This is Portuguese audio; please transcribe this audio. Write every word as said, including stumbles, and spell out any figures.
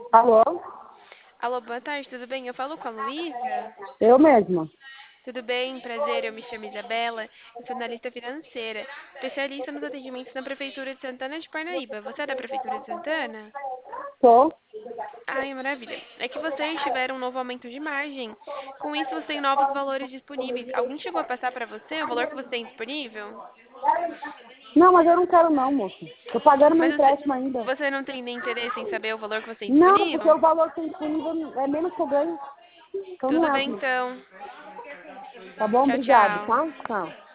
Alô? Alô, boa tarde, tudo bem? Eu falo com a Luísa? Eu mesma. Tudo bem? Prazer, eu me chamo Isabela, eu sou analista financeira, especialista nos atendimentos na Prefeitura de Santana de Parnaíba. Você é da Prefeitura de Santana? Tô. Ai, maravilha. É que vocês tiveram um novo aumento de margem. Com isso, você tem novos valores disponíveis. Alguém chegou a passar para você o valor que você tem disponível? Não, mas eu não quero não, moço. Tô pagando meu Mas você, empréstimo ainda. você não tem nem interesse em saber o valor que você tem Não, porque disponível? o valor que tem disponível é menos que eu ganho. Então não Tudo é. bem, então. Tá bom? Tchau, Obrigado, tchau. tá? Tchau.